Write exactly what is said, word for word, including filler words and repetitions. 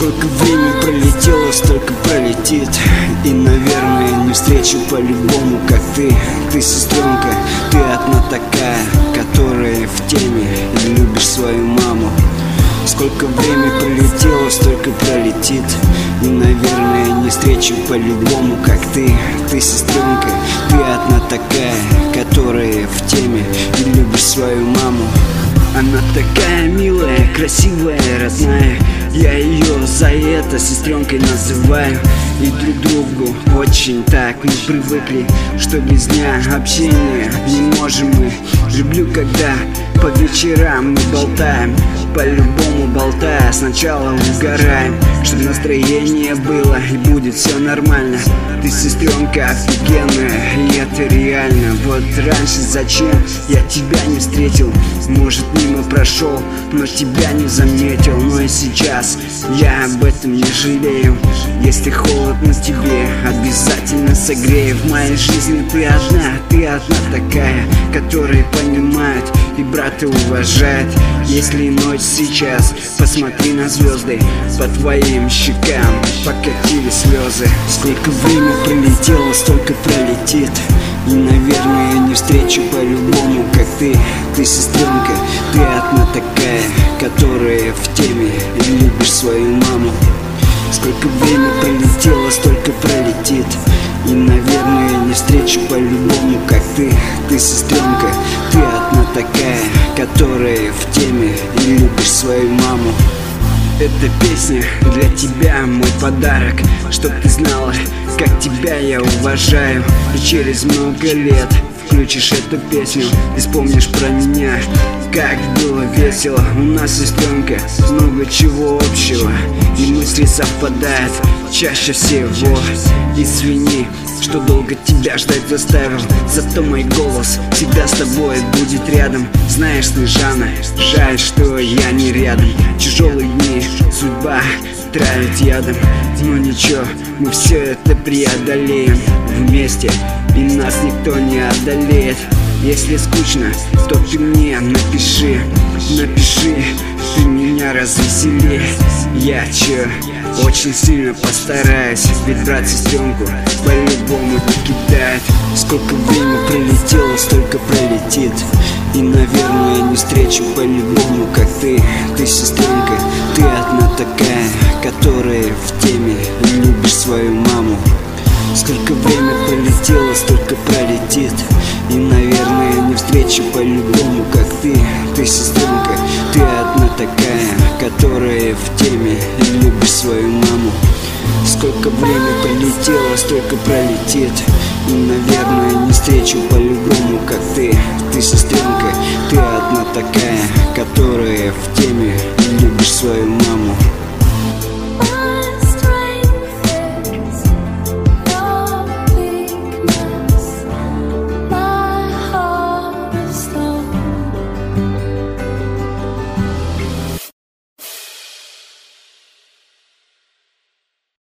Сколько времени пролетело, столько пролетит. И, наверное, не встречу по-любому, как ты. Ты, сестренка, ты одна такая, которая в теме и любишь свою маму. Сколько времени пролетело, столько пролетит. И, наверное, не встречу по-любому, как ты. Ты, сестренка, ты одна такая, которая в теме и любишь свою маму. Она такая милая, красивая, родная. Я ее за это сестренкой называю. И друг другу очень так мы привыкли, что без дня общения не можем мы. Люблю, когда по вечерам мы болтаем, по-любому болтая, сначала угораем, чтобы настроение было и будет все нормально. Ты, сестренка, офигенная, и это реально. Вот раньше зачем я тебя не встретил? Может, мимо прошел, но тебя не заметил. Но и сейчас я об этом не жалею. Если холодно тебе, обязательно согрею. В моей жизни ты одна, ты одна такая, которая понимает и брата уважает. Если ночь сейчас, посмотри на звезды, по твоим щекам покатили слезы. Сколько времени пролетело, столько пролетит. И, наверное, не встречу по-любому, как ты. Ты, сестренка, ты одна такая, которая в теме и любишь свою маму. Сколько времени пролетело, столько пролетит. И, наверное, не встречу по-любому, как ты. Ты, сестренка, ты одна такая, которая в теме и любишь свою маму. Эта песня для тебя, мой подарок, чтоб ты знала, как тебя я уважаю. И через много лет включишь эту песню и вспомнишь про меня, как было весело. У нас, сестренка, много чего общего, и мысли совпадают чаще всего. Извини, что долго тебя ждать заставил, зато мой голос всегда с тобой будет рядом. Знаешь, Снежана, жаль, что я не рядом. Тяжелые дни судьба травит ядом, но ничего, мы все это преодолеем вместе, и нас никто не одолеет. Если скучно, то ты мне напиши, напиши, ты меня развесели. Я че, очень сильно постараюсь, ведь брат сестренку по-любому не кидает. Сколько времени пролетело, столько пролетит. И, наверное, не встречу по-любому, как ты. Ты, сестренка, ты одна такая, которая в теме и любишь свою маму. Сколько время пролетело, столько пролетит. И, наверное, не встречу по-любому, как ты. Ты, сестренка, ты одна такая, которая в теме и любишь свою маму. Сколько время пролетело, столько пролетит. И, наверное, не встречу по-любому, как ты. Ты, сестренка, ты одна такая, которая в теме и любишь свою маму.